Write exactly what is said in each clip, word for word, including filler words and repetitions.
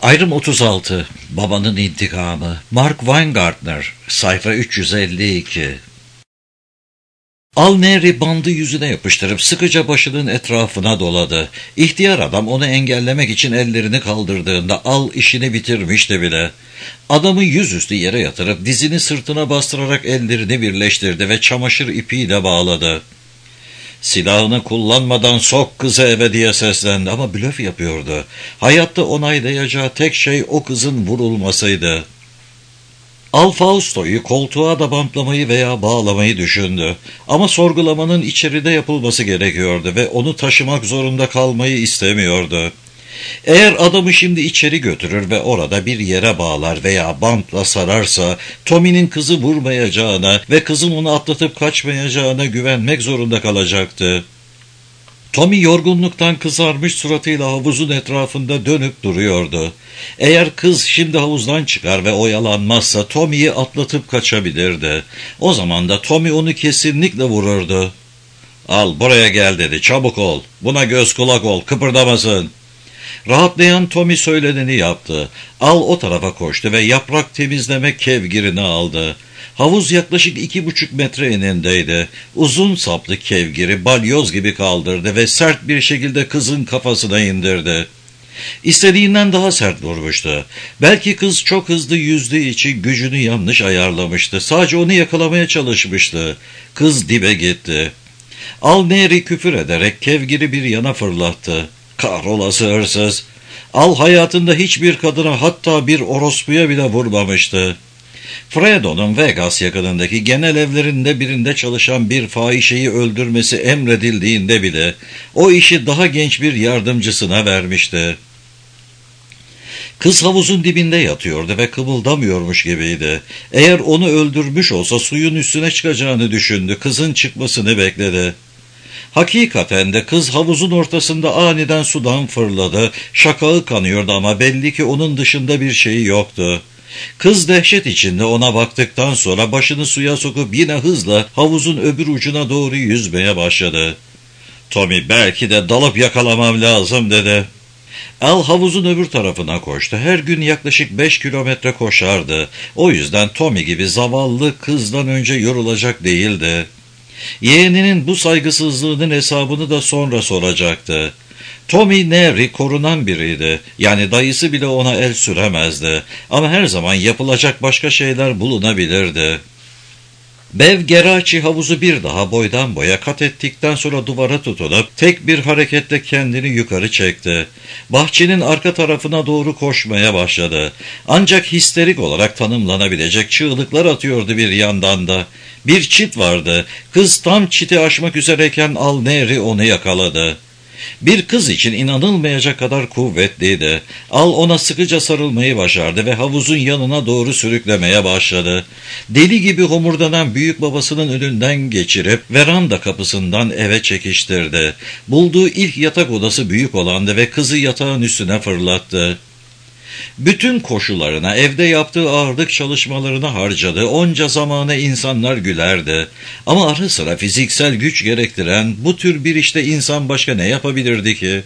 Ayrım otuz altı. Babanın intikamı. Mark Weingartner. Sayfa üç yüz elli iki. Al Neri bandı yüzüne yapıştırıp sıkıca başının etrafına doladı. İhtiyar adam onu engellemek için ellerini kaldırdığında Al işini bitirmişti bile. Adamı yüzüstü yere yatırıp dizini sırtına bastırarak ellerini birleştirdi ve çamaşır ipiyle bağladı. "Silahını kullanmadan sok kızı eve" diye seslendi ama blöf yapıyordu. Hayatta onaylayacağı tek şey o kızın vurulmasıydı. Al Fausto'yu koltuğa da bantlamayı veya bağlamayı düşündü. Ama sorgulamanın içeride yapılması gerekiyordu ve onu taşımak zorunda kalmayı istemiyordu. Eğer adamı şimdi içeri götürür ve orada bir yere bağlar veya bantla sararsa, Tommy'nin kızı vurmayacağına ve kızın onu atlatıp kaçmayacağına güvenmek zorunda kalacaktı. Tommy yorgunluktan kızarmış suratıyla havuzun etrafında dönüp duruyordu. Eğer kız şimdi havuzdan çıkar ve oyalanmazsa Tommy'yi atlatıp kaçabilirdi. O zaman da Tommy onu kesinlikle vururdu. "Al buraya gel" dedi. "Çabuk ol. Buna göz kulak ol. Kıpırdamasın." Rahatlayan Tommy söyleneni yaptı. Al o tarafa koştu ve yaprak temizleme kevgirini aldı. Havuz yaklaşık iki buçuk metre enindeydi. Uzun saplı kevgiri balyoz gibi kaldırdı ve sert bir şekilde kızın kafasına indirdi. İstediğinden daha sert vurmuştu. Belki kız çok hızlı yüzdüğü için gücünü yanlış ayarlamıştı. Sadece onu yakalamaya çalışmıştı. Kız dibe gitti. Al Neri küfür ederek kevgiri bir yana fırlattı. "Kahrolası hırsız!" Al hayatında hiçbir kadına, hatta bir orospuya bile vurmamıştı. Fredo'nun Vegas yakınındaki genel evlerinde birinde çalışan bir fahişeyi öldürmesi emredildiğinde bile o işi daha genç bir yardımcısına vermişti. Kız havuzun dibinde yatıyordu ve kımıldamıyormuş gibiydi. Eğer onu öldürmüş olsa suyun üstüne çıkacağını düşündü. Kızın çıkmasını bekledi. Hakikaten de kız havuzun ortasında aniden sudan fırladı. Şakağı kanıyordu ama belli ki onun dışında bir şeyi yoktu. Kız dehşet içinde ona baktıktan sonra başını suya sokup yine hızla havuzun öbür ucuna doğru yüzmeye başladı. "Tommy, belki de dalıp yakalamam lazım" dedi. Al havuzun öbür tarafına koştu. Her gün yaklaşık beş kilometre koşardı. O yüzden Tommy gibi zavallı kızdan önce yorulacak değildi. Yeğeninin bu saygısızlığının hesabını da sonra soracaktı. Tommy Neri korunan biriydi. Yani dayısı bile ona el süremezdi. Ama her zaman yapılacak başka şeyler bulunabilirdi. Bev Geraci havuzu bir daha boydan boya kat ettikten sonra duvara tutunup tek bir hareketle kendini yukarı çekti. Bahçenin arka tarafına doğru koşmaya başladı. Ancak histerik olarak tanımlanabilecek çığlıklar atıyordu bir yandan da. Bir çit vardı. Kız tam çiti aşmak üzereyken Al Neri onu yakaladı. Bir kız için inanılmayacak kadar kuvvetliydi. Al ona sıkıca sarılmayı başardı ve havuzun yanına doğru sürüklemeye başladı. Deli gibi homurdanan büyük babasının önünden geçirip veranda kapısından eve çekiştirdi. Bulduğu ilk yatak odası büyük olandı ve kızı yatağın üstüne fırlattı. Bütün koşularına, evde yaptığı ağırlık çalışmalarına harcadı. Onca zamana insanlar gülerdi. Ama ara sıra fiziksel güç gerektiren bu tür bir işte insan başka ne yapabilirdi ki?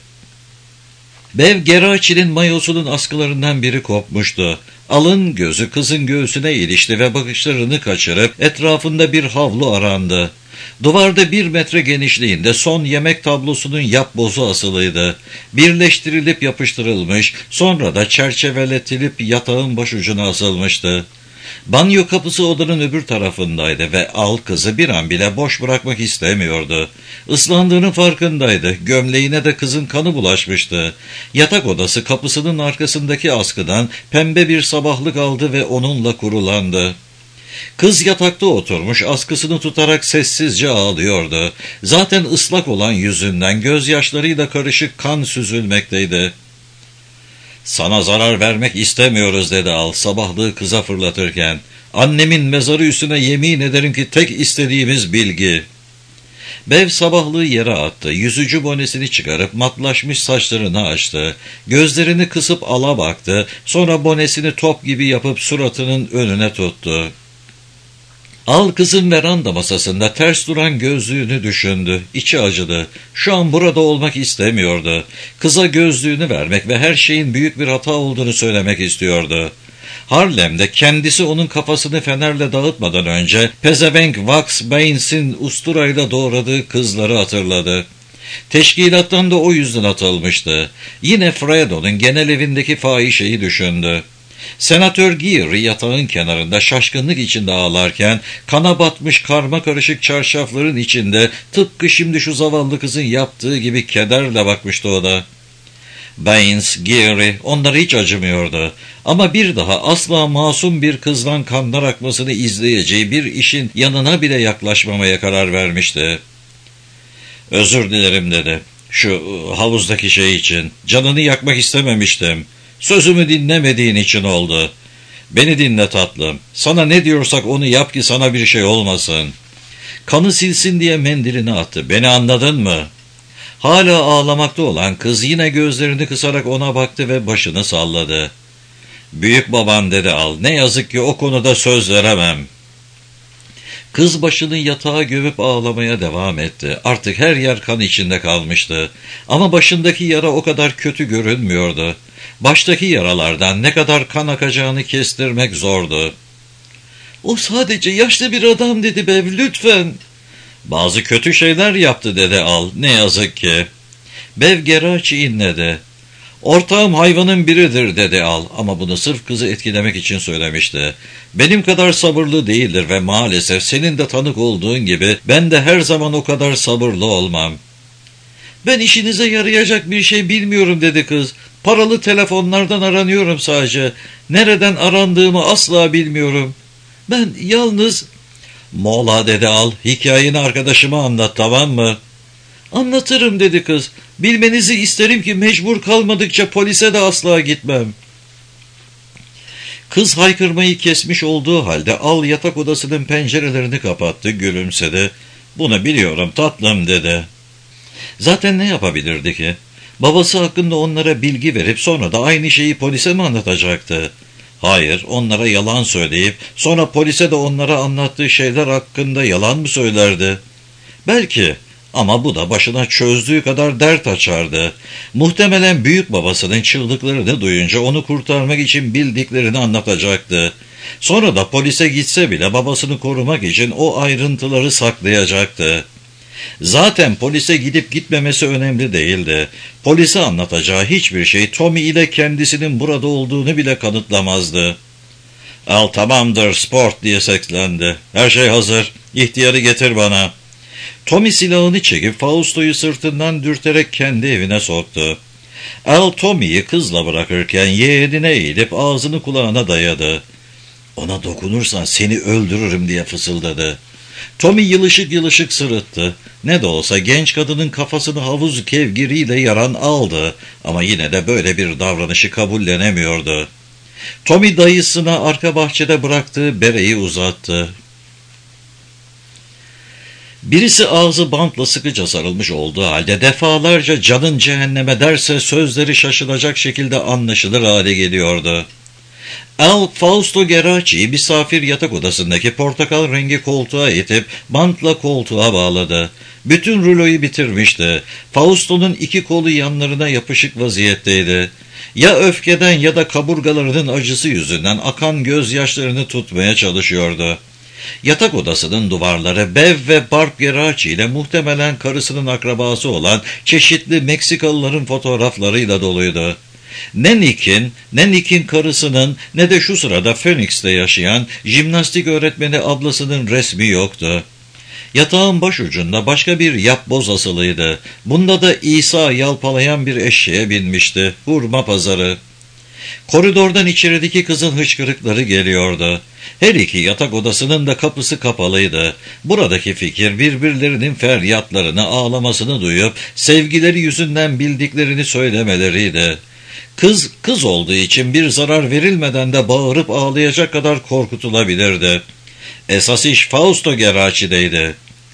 Bev Geraci'nin mayosunun askılarından biri kopmuştu. Alın gözü kızın göğsüne ilişti ve bakışlarını kaçırıp etrafında bir havlu arandı. Duvarda bir metre genişliğinde son yemek tablosunun yapbozu asılıydı. Birleştirilip yapıştırılmış, sonra da çerçeveletilip yatağın başucuna asılmıştı. Banyo kapısı odanın öbür tarafındaydı ve Al kızı bir an bile boş bırakmak istemiyordu. Islandığının farkındaydı. Gömleğine de kızın kanı bulaşmıştı. Yatak odası kapısının arkasındaki askıdan pembe bir sabahlık aldı ve onunla kurulandı. Kız yatakta oturmuş, askısını tutarak sessizce ağlıyordu. Zaten ıslak olan yüzünden gözyaşlarıyla karışık kan süzülmekteydi. "Sana zarar vermek istemiyoruz" dedi Al sabahlığı kıza fırlatırken. "Annemin mezarı üstüne yemin ederim ki tek istediğimiz bilgi." Bev sabahlığı yere attı. Yüzücü bonesini çıkarıp matlaşmış saçlarını açtı. Gözlerini kısıp Al'a baktı. Sonra bonesini top gibi yapıp suratının önüne tuttu. Al kızın veranda masasında ters duran gözlüğünü düşündü. İçi acıdı. Şu an burada olmak istemiyordu. Kıza gözlüğünü vermek ve her şeyin büyük bir hata olduğunu söylemek istiyordu. Harlem'de kendisi onun kafasını fenerle dağıtmadan önce pezevenk Wax Baines'in usturayla doğradığı kızları hatırladı. Teşkilattan da o yüzden atılmıştı. Yine Fredo'nun genel evindeki fahişeyi düşündü. Senatör Geary yatağın kenarında şaşkınlık içinde ağlarken kana batmış karma karışık çarşafların içinde tıpkı şimdi şu zavallı kızın yaptığı gibi kederle bakmıştı o da. Baines, Geary onlara hiç acımıyordu. Ama bir daha asla masum bir kızdan kanlar akmasını izleyeceği bir işin yanına bile yaklaşmamaya karar vermişti. "Özür dilerim," dedi. "Şu havuzdaki şey için. Canını yakmak istememiştim. Sözümü dinlemediğin için oldu. Beni dinle tatlım. Sana ne diyorsak onu yap ki sana bir şey olmasın." Kanı silsin diye mendilini attı. "Beni anladın mı?" Hala ağlamakta olan kız yine gözlerini kısarak ona baktı ve başını salladı. "Büyük baban," dedi Al. "Ne yazık ki o konuda söz veremem." Kız başını yatağa gömüp ağlamaya devam etti. Artık her yer kan içinde kalmıştı. Ama başındaki yara o kadar kötü görünmüyordu. Baştaki yaralardan ne kadar kan akacağını kestirmek zordu. "O sadece yaşlı bir adam," dedi Bev. "Lütfen." "Bazı kötü şeyler yaptı," dedi Al. "Ne yazık ki." Bev Geraci inledi. "Ortağım hayvanın biridir," dedi Al, ama bunu sırf kızı etkilemek için söylemişti. "Benim kadar sabırlı değildir ve maalesef senin de tanık olduğun gibi ben de her zaman o kadar sabırlı olmam." "Ben işinize yarayacak bir şey bilmiyorum," dedi kız. "Paralı telefonlardan aranıyorum sadece. Nereden arandığımı asla bilmiyorum. Ben yalnız..." "Mola," dedi Al, "hikayeni arkadaşıma anlat, tamam mı?" "Anlatırım," dedi kız. "Bilmenizi isterim ki mecbur kalmadıkça polise de asla gitmem." Kız haykırmayı kesmiş olduğu halde Al yatak odasının pencerelerini kapattı, gülümsedi. "Bunu biliyorum tatlım," dedi. Zaten ne yapabilirdi ki? Babası hakkında onlara bilgi verip sonra da aynı şeyi polise mi anlatacaktı? Hayır, onlara yalan söyleyip sonra polise de onlara anlattığı şeyler hakkında yalan mı söylerdi? Belki, ama bu da başına çözdüğü kadar dert açardı. Muhtemelen büyük babasının çığlıklarını duyunca onu kurtarmak için bildiklerini anlatacaktı. Sonra da polise gitse bile babasını korumak için o ayrıntıları saklayacaktı. Zaten polise gidip gitmemesi önemli değildi. Polise anlatacağı hiçbir şey Tommy ile kendisinin burada olduğunu bile kanıtlamazdı. "Al, tamamdır sport," diye seslendi. "Her şey hazır. İhtiyarı getir bana." Tommy silahını çekip Fausto'yu sırtından dürterek kendi evine soktu. Al Tommy'yi kızla bırakırken yeğenine eğilip ağzını kulağına dayadı. "Ona dokunursan seni öldürürüm," diye fısıldadı. Tommy yılışık yılışık sırıttı. Ne de olsa genç kadının kafasını havuz kevgiriyle yaran Al'dı ama yine de böyle bir davranışı kabullenemiyordu. Tommy dayısına arka bahçede bıraktığı bereyi uzattı. Birisi ağzı bantla sıkıca sarılmış olduğu halde defalarca "canın cehenneme" derse sözleri şaşılacak şekilde anlaşılır hale geliyordu. Al, Fausto Geraci'yi misafir yatak odasındaki portakal rengi koltuğa itip bantla koltuğa bağladı. Bütün ruloyu bitirmişti. Fausto'nun iki kolu yanlarına yapışık vaziyetteydi. Ya öfkeden ya da kaburgalarının acısı yüzünden akan gözyaşlarını tutmaya çalışıyordu. Yatak odasının duvarları Bev ve Barb Geraci ile muhtemelen karısının akrabası olan çeşitli Meksikalıların fotoğraflarıyla doluydu. Ne Nick'in, ne Nick'in karısının, ne de şu sırada Phoenix'te yaşayan jimnastik öğretmeni ablasının resmi yoktu. Yatağın başucunda başka bir yapboz asılıydı. Bunda da İsa yalpalayan bir eşeğe binmişti. Hurma pazarı. Koridordan içerideki kızın hıçkırıkları geliyordu. Her iki yatak odasının da kapısı kapalıydı. Buradaki fikir birbirlerinin feryatlarını, ağlamasını duyup sevgileri yüzünden bildiklerini söylemeleriydi. Kız, kız olduğu için bir zarar verilmeden de bağırıp ağlayacak kadar korkutulabilirdi. Esas iş Fausto Geraci'deydi.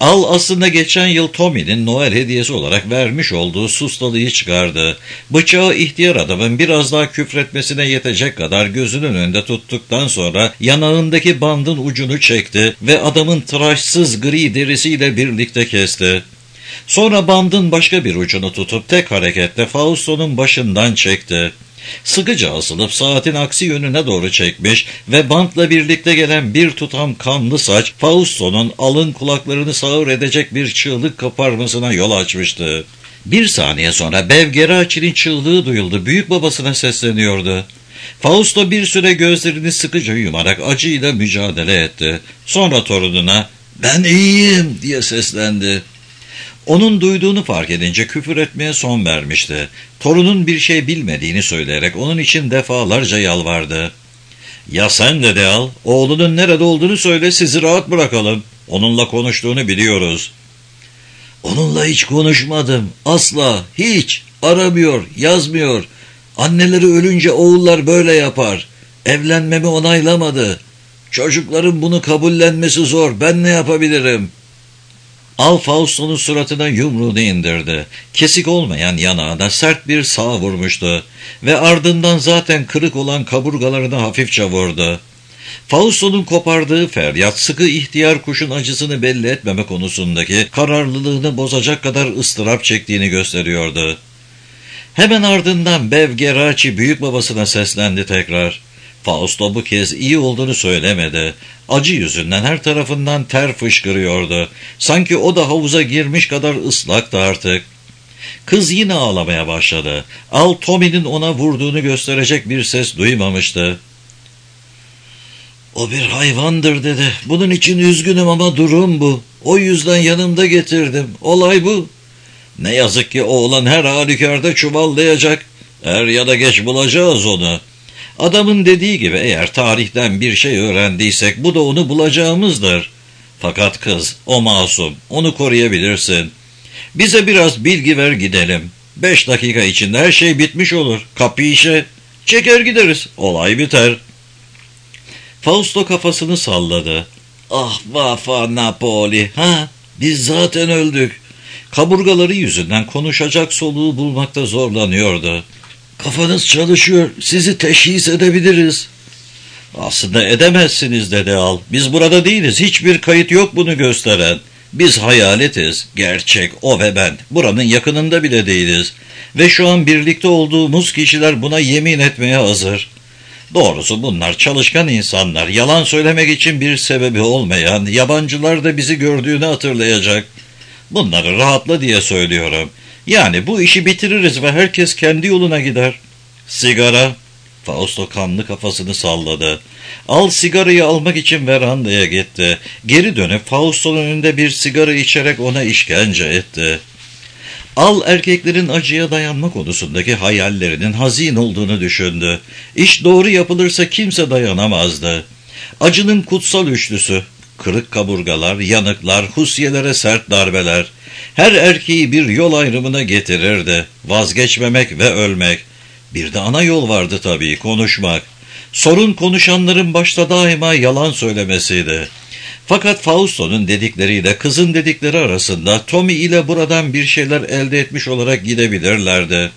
Al aslında geçen yıl Tommy'nin Noel hediyesi olarak vermiş olduğu sustalıyı çıkardı. Bıçağı ihtiyar adamın biraz daha küfretmesine yetecek kadar gözünün önünde tuttuktan sonra yanağındaki bandın ucunu çekti ve adamın tıraşsız gri derisiyle birlikte kesti. Sonra bandın başka bir ucunu tutup tek hareketle Fausto'nun başından çekti. Sıkıca asılıp saatin aksi yönüne doğru çekmiş ve bantla birlikte gelen bir tutam kanlı saç Fausto'nun alın kulaklarını sağır edecek bir çığlık koparmasına yol açmıştı. Bir saniye sonra Bev Geraci'nin çığlığı duyuldu. Büyük babasına sesleniyordu. Fausto bir süre gözlerini sıkıca yumarak acıyla mücadele etti. Sonra torununa "Ben iyiyim" diye seslendi. Onun duyduğunu fark edince küfür etmeye son vermişti. Torunun bir şey bilmediğini söyleyerek onun için defalarca yalvardı. "Ya sen de de al, oğlunun nerede olduğunu söyle, sizi rahat bırakalım. Onunla konuştuğunu biliyoruz." "Onunla hiç konuşmadım, asla, hiç, aramıyor, yazmıyor. Anneleri ölünce oğullar böyle yapar. Evlenmemi onaylamadı. Çocukların bunu kabullenmesi zor, ben ne yapabilirim?" Al Fausto'nun suratına yumruğunu indirdi. Kesik olmayan yanağına sert bir sağ vurmuştu ve ardından zaten kırık olan kaburgalarını hafifçe vurdu. Fausto'nun kopardığı feryat sıkı ihtiyar kuşun acısını belli etmeme konusundaki kararlılığını bozacak kadar ıstırap çektiğini gösteriyordu. Hemen ardından Bev Geraci büyük babasına seslendi tekrar. Fausto bu kez iyi olduğunu söylemedi. Acı yüzünden her tarafından ter fışkırıyordu. Sanki o da havuza girmiş kadar ıslaktı artık. Kız yine ağlamaya başladı. Al Tommy'nin ona vurduğunu gösterecek bir ses duymamıştı. "O bir hayvandır" dedi. "Bunun için üzgünüm ama durum bu. O yüzden yanımda getirdim. Olay bu. Ne yazık ki oğlan her halükarda çuvallayacak. Er ya da geç bulacağız onu. Adamın dediği gibi eğer tarihten bir şey öğrendiysek bu da onu bulacağımızdır. Fakat kız, o masum, onu koruyabilirsin. Bize biraz bilgi ver gidelim. Beş dakika içinde her şey bitmiş olur. Kapişe. Çeker gideriz. Olay biter." Fausto kafasını salladı. "Ah vafa Napoli, ha? Biz zaten öldük." Kaburgaları yüzünden konuşacak soluğu bulmakta zorlanıyordu. "Kafanız çalışıyor, sizi teşhis edebiliriz." "Aslında edemezsiniz" dedi Al. "Biz burada değiliz, hiçbir kayıt yok bunu gösteren. Biz hayaletiz, gerçek o ve ben. Buranın yakınında bile değiliz. Ve şu an birlikte olduğumuz kişiler buna yemin etmeye hazır. Doğrusu bunlar çalışkan insanlar, yalan söylemek için bir sebebi olmayan, yabancılar da bizi gördüğünü hatırlayacak. Bunları rahatla diye söylüyorum. Yani bu işi bitiririz ve herkes kendi yoluna gider." "Sigara?" Fausto kanlı kafasını salladı. Al sigarayı almak için verandaya gitti. Geri dönüp Fausto'nun önünde bir sigara içerek ona işkence etti. Al erkeklerin acıya dayanma konusundaki hayallerinin hazin olduğunu düşündü. İş doğru yapılırsa kimse dayanamazdı. Acının kutsal üçlüsü, kırık kaburgalar, yanıklar, husyelere sert darbeler, her erkeği bir yol ayrımına getirirdi. Vazgeçmemek ve ölmek. Bir de ana yol vardı tabii, konuşmak. Sorun konuşanların başta daima yalan söylemesiydi. Fakat Fausto'nun dedikleriyle kızın dedikleri arasında Tommy ile buradan bir şeyler elde etmiş olarak gidebilirlerdi.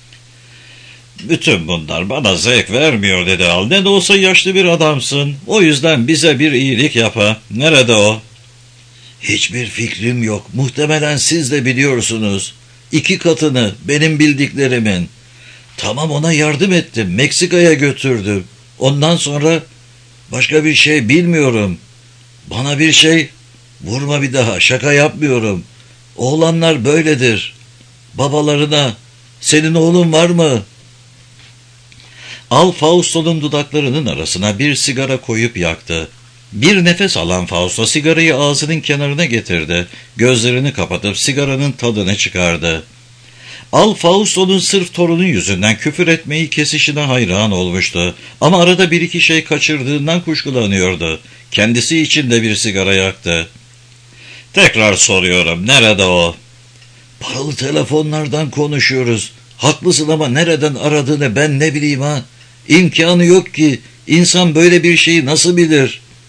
"Bütün bunlar bana zevk vermiyor" dedi Al. "Ne de olsa yaşlı bir adamsın. O yüzden bize bir iyilik yapa. Nerede o?" "Hiçbir fikrim yok. Muhtemelen siz de biliyorsunuz. İki katını, benim bildiklerimin. Tamam, ona yardım ettim. Meksika'ya götürdüm. Ondan sonra başka bir şey bilmiyorum. Bana bir şey... Vurma bir daha, şaka yapmıyorum. Oğlanlar böyledir. Babalarına, senin oğlun var mı?" Al Fausto'nun dudaklarının arasına bir sigara koyup yaktı. Bir nefes alan Fausto sigarayı ağzının kenarına getirdi. Gözlerini kapatıp sigaranın tadını çıkardı. Al Fausto'nun sırf torunu yüzünden küfür etmeyi kesişine hayran olmuştu. Ama arada bir iki şey kaçırdığından kuşkulanıyordu. Kendisi için de bir sigara yaktı. "Tekrar soruyorum, nerede o?" "Paralı telefonlardan konuşuyoruz. Haklısın ama nereden aradığını ben ne bileyim ha? İmkanı yok ki. İnsan böyle bir şeyi nasıl bilir?"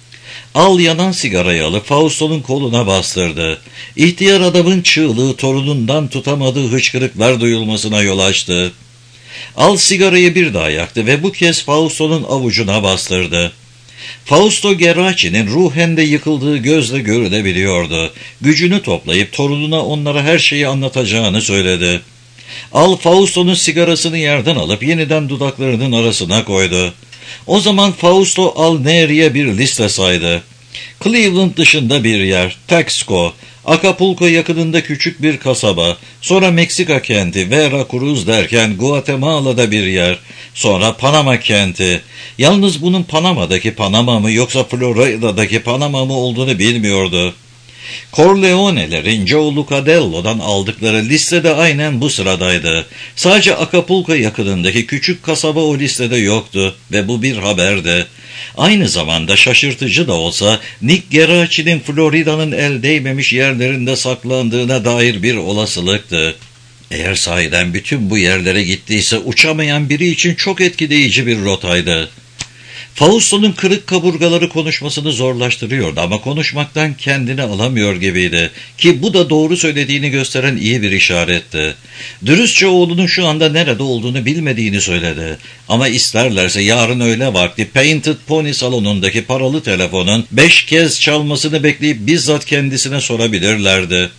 Al yanan sigarayı alıp Fausto'nun koluna bastırdı. İhtiyar adamın çığlığı torunundan tutamadığı hıçkırıklar duyulmasına yol açtı. Al sigarayı bir daha yaktı ve bu kez Fausto'nun avucuna bastırdı. Fausto Geraci'nin ruhen de yıkıldığı gözle görülebiliyordu. Gücünü toplayıp torununa onlara her şeyi anlatacağını söyledi. Al Fausto'nun sigarasını yerden alıp yeniden dudaklarının arasına koydu. O zaman Fausto Al Neri'ye bir liste saydı. Cleveland dışında bir yer, Taxco, Acapulco yakınında küçük bir kasaba, sonra Meksika kenti, Veracruz derken Guatemala'da bir yer, sonra Panama kenti. Yalnız bunun Panama'daki Panama mı yoksa Florida'daki Panama mı olduğunu bilmiyordu. Corleone'lerin Joe Lucadello'dan aldıkları listede aynen bu sıradaydı. Sadece Acapulco yakınındaki küçük kasaba o listede yoktu ve bu bir haberdi. Aynı zamanda şaşırtıcı da olsa Nick Geraci'nin Florida'nın el değmemiş yerlerinde saklandığına dair bir olasılıktı. Eğer sahiden bütün bu yerlere gittiyse uçamayan biri için çok etkileyici bir rotaydı. Fausto'nun kırık kaburgaları konuşmasını zorlaştırıyordu ama konuşmaktan kendini alamıyor gibiydi ki bu da doğru söylediğini gösteren iyi bir işaretti. Dürüstçe oğlunun şu anda nerede olduğunu bilmediğini söyledi ama isterlerse yarın öğle vakti Painted Pony salonundaki paralı telefonun beş kez çalmasını bekleyip bizzat kendisine sorabilirlerdi.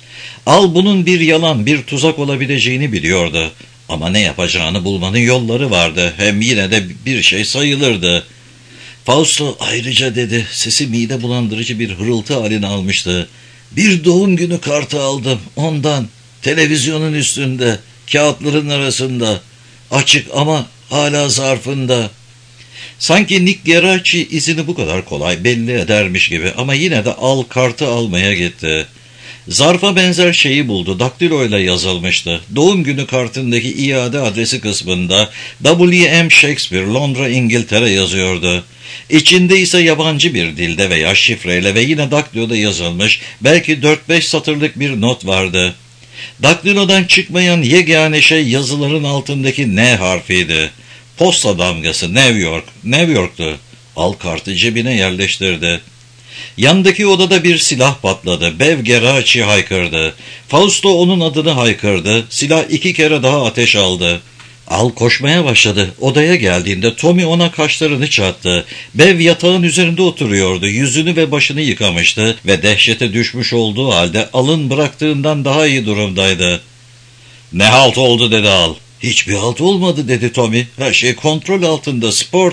Al bunun bir yalan, bir tuzak olabileceğini biliyordu. Ama ne yapacağını bulmanın yolları vardı. Hem yine de bir şey sayılırdı. Fausto ayrıca dedi. Sesi mide bulandırıcı bir hırıltı halini almıştı. Bir doğum günü kartı aldım. Ondan. Televizyonun üstünde. Kağıtların arasında. Açık ama hala zarfında. Sanki Nick Geraci izini bu kadar kolay belli edermiş gibi. Ama yine de al kartı almaya gitti. Zarfa benzer şeyi buldu. Daktiloyla yazılmıştı. Doğum günü kartındaki iade adresi kısmında W M Shakespeare, Londra, İngiltere yazıyordu. İçinde ise yabancı bir dilde veya şifreyle ve yine daktiloda yazılmış belki dört beş satırlık bir not vardı. Daktilodan çıkmayan yegane şey yazıların altındaki N harfiydi. Posta damgası New York, New York'tu. Al kartı cebine yerleştirdi. Yandaki odada bir silah patladı. Bev Geraci haykırdı. Fausto onun adını haykırdı. Silah iki kere daha ateş aldı. Al koşmaya başladı. Odaya geldiğinde Tommy ona kaşlarını çattı. Bev yatağın üzerinde oturuyordu. Yüzünü ve başını yıkamıştı ve dehşete düşmüş olduğu halde Al'ın bıraktığından daha iyi durumdaydı. "Ne halt oldu?" dedi Al. "Hiçbir halt olmadı," dedi Tommy. "Her şey kontrol altında, sport."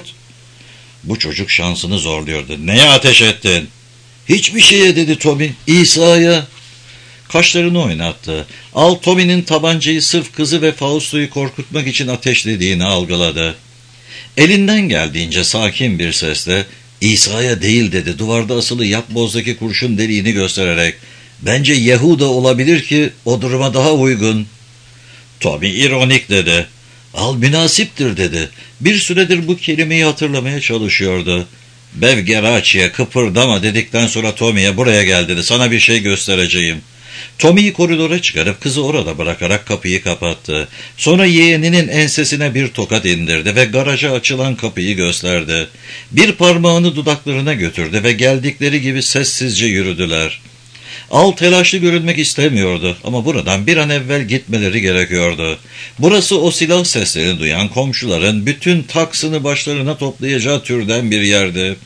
Bu çocuk şansını zorluyordu. "Neye ateş ettin?" "Hiçbir şeye," dedi Tommy. "İsa'ya." Kaşlarını oynattı. Al Tommy'nin tabancayı sırf kızı ve Fausto'yu korkutmak için ateşlediğini algıladı. Elinden geldiğince sakin bir sesle "İsa'ya değil," dedi duvarda asılı yapbozdaki kurşun deliğini göstererek. "Bence Yehuda olabilir ki o duruma daha uygun." Tommy ironik dedi. "Al münasiptir," dedi. Bir süredir bu kelimeyi hatırlamaya çalışıyordu. Bev Geraci'ye "Kıpırdama," dedikten sonra Tommy'ye "Buraya gel," dedi. "Sana bir şey göstereceğim." Tommy'yi koridora çıkarıp kızı orada bırakarak kapıyı kapattı. Sonra yeğeninin ensesine bir tokat indirdi ve garaja açılan kapıyı gösterdi. Bir parmağını dudaklarına götürdü ve geldikleri gibi sessizce yürüdüler. Al telaşlı görünmek istemiyordu ama buradan bir an evvel gitmeleri gerekiyordu. Burası o silah seslerini duyan komşuların bütün taksını başlarına toplayacağı türden bir yerdi.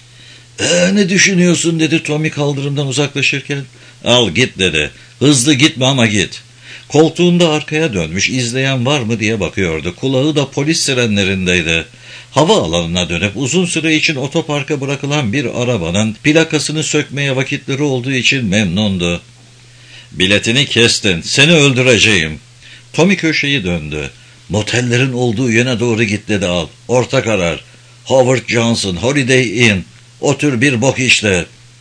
"Ee, ne düşünüyorsun?" dedi Tommy kaldırımdan uzaklaşırken. "Al git," dedi. "Hızlı gitme ama git." Koltuğunda arkaya dönmüş izleyen var mı diye bakıyordu. Kulağı da polis sirenlerindeydi. Havaalanına dönüp uzun süre için otoparka bırakılan bir arabanın plakasını sökmeye vakitleri olduğu için memnundu. "Biletini kestin. Seni öldüreceğim." Tommy köşeyi döndü. "Motellerin olduğu yöne doğru git," dedi Al. "Orta karar. Howard Johnson, Holiday Inn. O tür bir bok işte."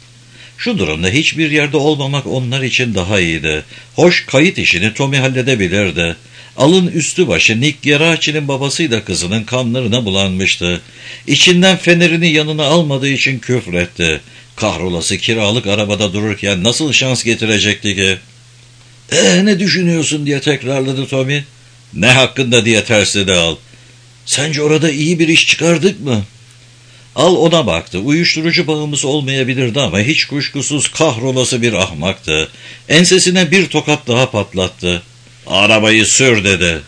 Şu durumda hiçbir yerde olmamak onlar için daha iyiydi. Hoş kayıt işini Tommy halledebilirdi. Al'ın üstü başı Nick Geraci'nin babasıyla kızının kanlarına bulanmıştı. İçinden fenerini yanına almadığı için küfretti. Kahrolası kiralık arabada dururken nasıl şans getirecekti ki? "Ee, ne düşünüyorsun?" diye tekrarladı Tommy. "Ne hakkında?" diye tersledi Al. "Sence orada iyi bir iş çıkardık mı?" Al ona baktı. Uyuşturucu bağımlısı olmayabilirdi ama hiç kuşkusuz kahrolası bir ahmaktı. Ensesine bir tokat daha patlattı. "Arabayı sür," dedi.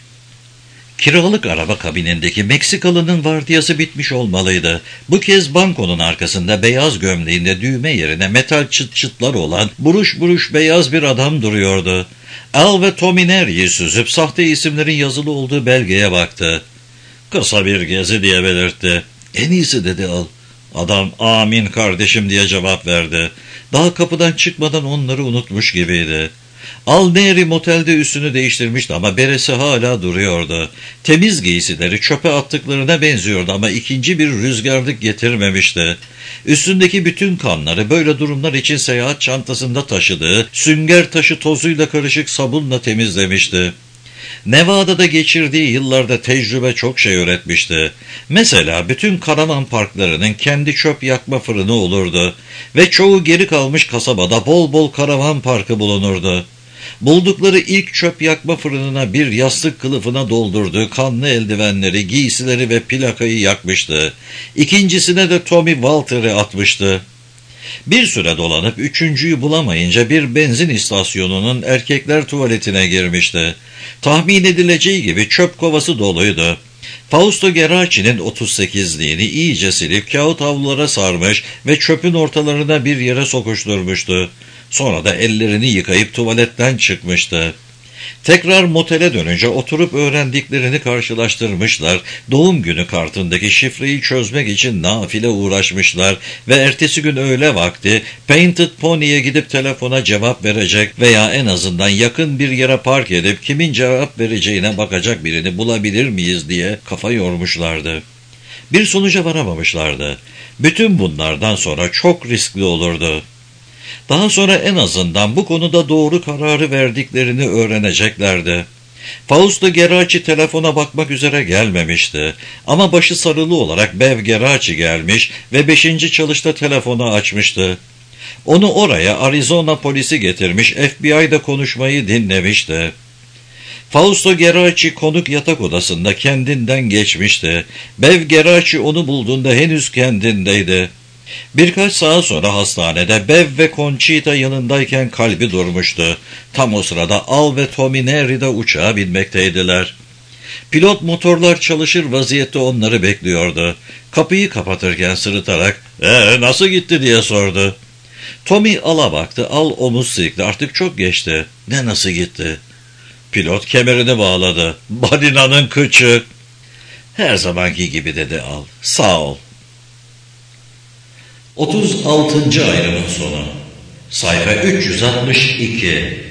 Kiralık araba kabinindeki Meksikalı'nın vardiyası bitmiş olmalıydı. Bu kez bankonun arkasında beyaz gömleğinde düğme yerine metal çıt çıtlar olan buruş buruş beyaz bir adam duruyordu. Al ve Tomineri'yi süzüp sahte isimlerin yazılı olduğu belgeye baktı. "Kısa bir gezi," diye belirtti. "En iyisi," dedi Al. Adam "Amin kardeşim," diye cevap verdi. Daha kapıdan çıkmadan onları unutmuş gibiydi. Al Neri motelde üstünü değiştirmişti ama beresi hala duruyordu. Temiz giysileri çöpe attıklarına benziyordu ama ikinci bir rüzgarlık getirmemişti. Üstündeki bütün kanları böyle durumlar için seyahat çantasında taşıdığı sünger taşı tozuyla karışık sabunla temizlemişti. Nevada'da geçirdiği yıllarda tecrübe çok şey öğretmişti. Mesela bütün karavan parklarının kendi çöp yakma fırını olurdu ve çoğu geri kalmış kasabada bol bol karavan parkı bulunurdu. Buldukları ilk çöp yakma fırınına bir yastık kılıfına doldurduğu kanlı eldivenleri, giysileri ve plakayı yakmıştı. İkincisine de Tommy Walter'ı atmıştı. Bir süre dolanıp üçüncüyü bulamayınca bir benzin istasyonunun erkekler tuvaletine girmişti. Tahmin edileceği gibi çöp kovası doluydu. Fausto Geraci'nin otuz sekizliğini iyice silip kağıt havlulara sarmış ve çöpün ortalarına bir yere sokuşturmuştu. Sonra da ellerini yıkayıp tuvaletten çıkmıştı. Tekrar motele dönünce oturup öğrendiklerini karşılaştırmışlar, doğum günü kartındaki şifreyi çözmek için nafile uğraşmışlar ve ertesi gün öğle vakti Painted Pony'ye gidip telefona cevap verecek veya en azından yakın bir yere park edip kimin cevap vereceğine bakacak birini bulabilir miyiz diye kafa yormuşlardı. Bir sonuca varamamışlardı. Bütün bunlardan sonra çok riskli olurdu. Daha sonra en azından bu konuda doğru kararı verdiklerini öğreneceklerdi. Fausto Geraci telefona bakmak üzere gelmemişti. Ama başı sarılı olarak Bev Geraci gelmiş ve beşinci çalışta telefonu açmıştı. Onu oraya Arizona polisi getirmiş, F B I'da konuşmayı dinlemişti. Fausto Geraci konuk yatak odasında kendinden geçmişti. Bev Geraci onu bulduğunda henüz kendindeydi. Birkaç saat sonra hastanede Bev ve Conchita yanındayken kalbi durmuştu. Tam o sırada Al ve Tomineri de uçağa binmekteydiler. Pilot motorlar çalışır vaziyette onları bekliyordu. Kapıyı kapatırken sırıtarak "Ee, nasıl gitti?" diye sordu. Tommy Al'a baktı. Al omuz silkti. Artık çok geçti. "Ne nasıl gitti?" Pilot kemerini bağladı. "Balinanın kıçı." "Her zamanki gibi," dedi Al. "Sağ ol." otuz altıncı ayrımın sonu. Sayfa üç yüz altmış iki.